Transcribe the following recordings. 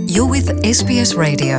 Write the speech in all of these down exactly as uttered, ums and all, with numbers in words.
You're with S B S Radio.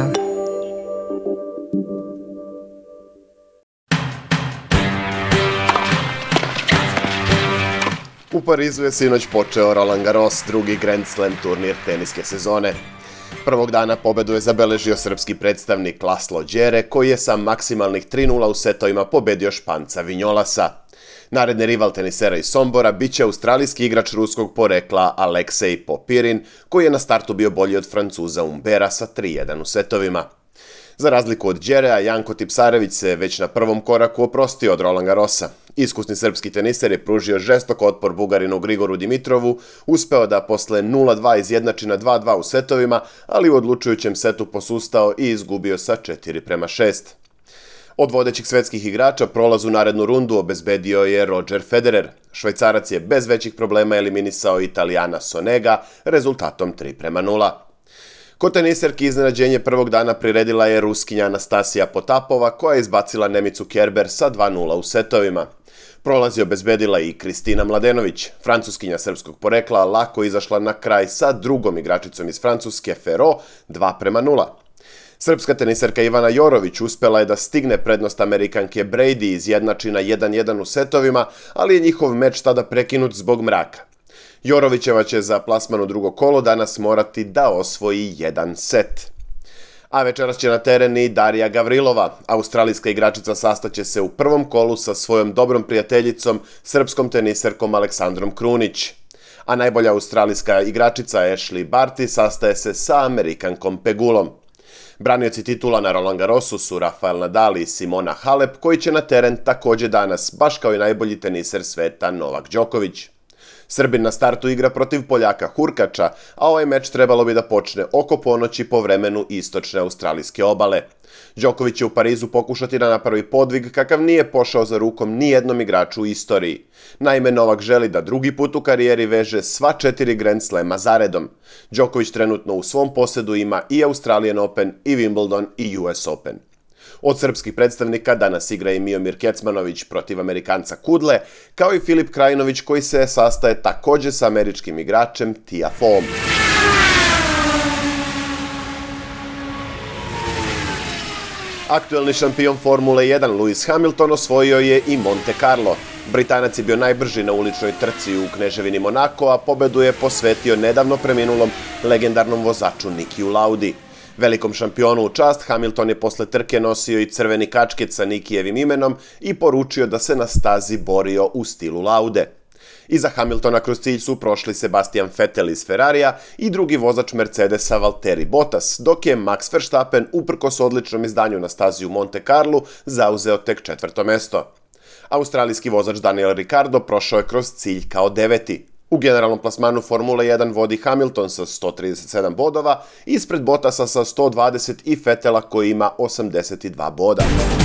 U Parizu je sinoć počeo Roland Garros, drugi Grand Slam turnir teniske sezone. Prvog dana pobedu je zabeležio srpski predstavnik Laslo Đere, koji je sa maksimalnih tri nula u setovima pobedio Španca Vinjolasa. Naredni rival tenisera iz Sombora biće australijski igrač ruskog porekla Aleksej Popirin, koji je na startu bio bolji od Francuza Humbera sa tri jedan u setovima. Za razliku od Đerea, Janko Tipsarević se već na prvom koraku oprostio od Roland Garrosa. Iskusni srpski teniser je pružio žestok otpor Bugarinu Grigoru Dimitrovu, uspeo da posle nula dva izjednači na dva dva u setovima, ali u odlučujućem setu posustao i izgubio sa četiri prema šest. Od vodećih svetskih igrača prolaz u narednu rundu obezbedio je Roger Federer. Švajcarac je bez većih problema eliminisao Italijana Sonega rezultatom tri prema nula. Kod teniserki iznenađenje prvog dana priredila je Ruskinja Anastasija Potapova, koja je izbacila Nemicu Kerber sa dva nula u setovima. Prolaz je obezbedila i Kristina Mladenović. Francuskinja srpskog porekla lako izašla na kraj sa drugom igračicom iz Francuske Ferro dva prema nula. Srpska teniserka Ivana Jorović uspela je da stigne prednost Amerikanke Brady i izjednači na jedan jedan u setovima, ali je njihov meč tada prekinut zbog mraka. Jorovićeva će za plasman u drugo kolo danas morati da osvoji jedan set. A večeras će na teren i Darija Gavrilova. Australijska igračica sastaće se u prvom kolu sa svojom dobrom prijateljicom, srpskom teniserkom Aleksandrom Krunić. A najbolja australijska igračica Ashley Barty sastaje se sa Amerikankom Pegulom. Branioci titula na Roland Garrosu su Rafael Nadal i Simona Halep, koji će na teren također danas, baš kao i najbolji teniser sveta Novak Đoković. Srbin na startu igra protiv Poljaka Hurkača, a ovaj meč trebalo bi da počne oko ponoći po vremenu istočne australijske obale. Đoković će u Parizu pokušati da napravi podvig kakav nije pošao za rukom ni jednom igraču u istoriji. Naime, Novak želi da drugi put u karijeri veže sva četiri Grand Slema zaredom. Đoković trenutno u svom posedu ima i Australian Open, i Wimbledon, i U S Open. Od srpskih predstavnika danas igra i Miomir Kecmanović protiv Amerikanca Kudle, kao i Filip Krajinović, koji se sastaje također sa američkim igračem Tiafoeom. Aktuelni šampion Formule jedan Lewis Hamilton osvojio je i Monte Carlo. Britanac je bio najbrži na uličnoj trci u Kneževini Monako, a pobedu je posvetio nedavno preminulom legendarnom vozaču Nikiju Laudi. Velikom šampionu u čast Hamilton je posle trke nosio i crveni kačket sa Nikijevim imenom i poručio da se na stazi borio u stilu Laude. Iza Hamiltona kroz cilj su prošli Sebastian Vettel iz Ferrarija i drugi vozač Mercedesa Valtteri Bottas, dok je Max Verstappen uprkos odličnom izdanju na stazi u Monte Carlu zauzeo tek četvrto mesto. Australijski vozač Daniel Ricciardo prošao je kroz cilj kao deveti. U generalnom plasmanu Formule jedan vodi Hamilton sa sto trideset sedam bodova, ispred Bottasa sa sto dvadeset i Vettela koji ima osamdeset dva boda.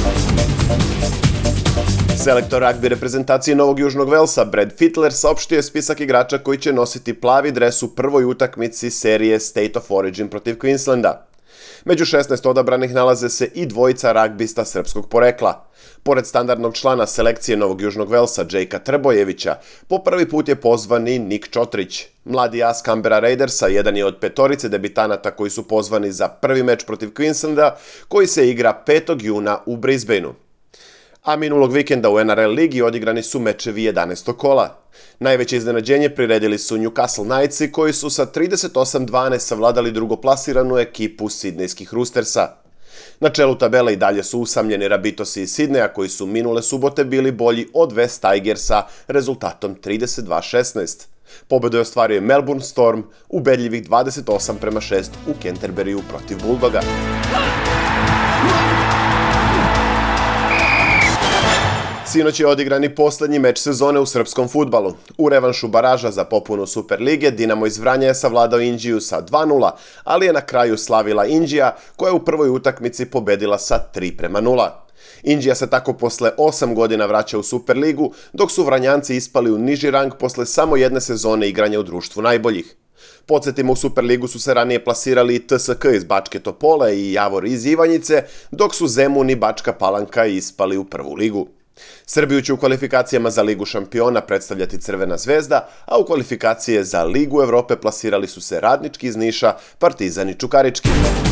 Selektor ragbi reprezentacije Novog Južnog Velsa Brad Fittler saopštio je spisak igrača koji će nositi plavi dres u prvoj utakmici serije State of Origin protiv Queenslanda. Među šesnaest odabranih nalaze se i dvojica ragbista srpskog porekla. Pored standardnog člana selekcije Novog Južnog Velsa Džejka Trbojevića, po prvi put je pozvan i Nik Čotrić. Mladi as Canberra Raidersa jedan je od petorice debitanata koji su pozvani za prvi meč protiv Queenslanda, koji se igra petog juna u Brisbaneu. A minulog vikenda u N R L ligi odigrani su mečevi jedanaestog kola. Najveće iznenađenje priredili su Newcastle Knightsi, koji su sa trideset osam dvanaest savladali drugoplasiranu ekipu sidnejskih Roostersa. Na čelu tabele i dalje su usamljeni Rabitosi iz Sidneja, koji su minule subote bili bolji od West Tigersa rezultatom trideset dva šesnaest. Pobedu je ostvario Melbourne Storm ubedljivih dvadeset osam prema šest u Canterburyju protiv Bulldoga. Sinoć je odigran i poslednji meč sezone u srpskom fudbalu. U revanšu baraža za popunu Superlige Dinamo iz Vranja je savladao Inđiju sa dva nula, ali je na kraju slavila Inđija, koja je u prvoj utakmici pobedila sa tri prema nula. Inđija se tako posle osam godina vraća u Superligu, dok su Vranjanci ispali u niži rang posle samo jedne sezone igranja u društvu najboljih. Podsjetimo, u Superligu su se ranije plasirali i T S K iz Bačke Topole i Javor iz Ivanjice, dok su Zemun i Bačka Palanka ispali u prvu ligu. Srbiju će u kvalifikacijama za Ligu šampiona predstavljati Crvena zvezda, a u kvalifikacije za Ligu Evrope plasirali su se Radnički iz Niša, Partizan i Čukarički.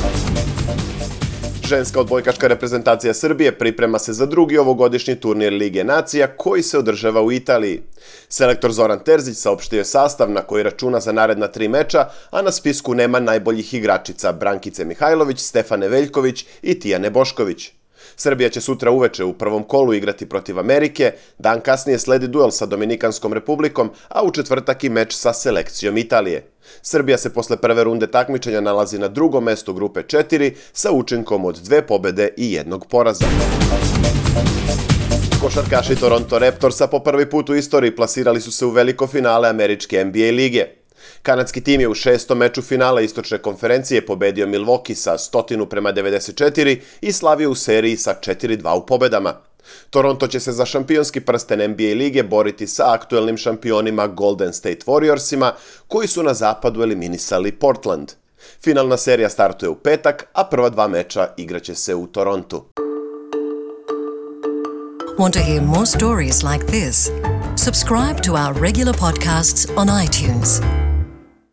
Ženska odbojkaška reprezentacija Srbije priprema se za drugi ovogodišnji turnir Lige nacija koji se održava u Italiji. Selektor Zoran Terzić saopštio je sastav na koji računa za naredna tri meča, a na spisku nema najboljih igračica Brankice Mihajlović, Stefane Veljković i Tijane Bošković. Srbija će sutra uveče u prvom kolu igrati protiv Amerike, dan kasnije sledi duel sa Dominikanskom republikom, a u četvrtak i meč sa selekcijom Italije. Srbija se posle prve runde takmičenja nalazi na drugom mestu grupe četiri sa učinkom od dve pobede i jednog poraza. Košarkaši Toronto Raptorsa po prvi put u istoriji plasirali su se u veliko finale američke N B A lige. Kanadski tim je u šestom meču finala istočne konferencije pobedio Milwaukee sa sto prema devedeset četiri i slavio u seriji sa četiri dva u pobedama. Toronto će se za šampionski prsten N B A lige boriti sa aktuelnim šampionima Golden State Warriorsima, koji su na zapadu eliminisali Portland. Finalna serija startuje u petak, a prva dva meča igraće se u Torontu. Want to hear more stories like this? Subscribe to our regular podcasts on iTunes.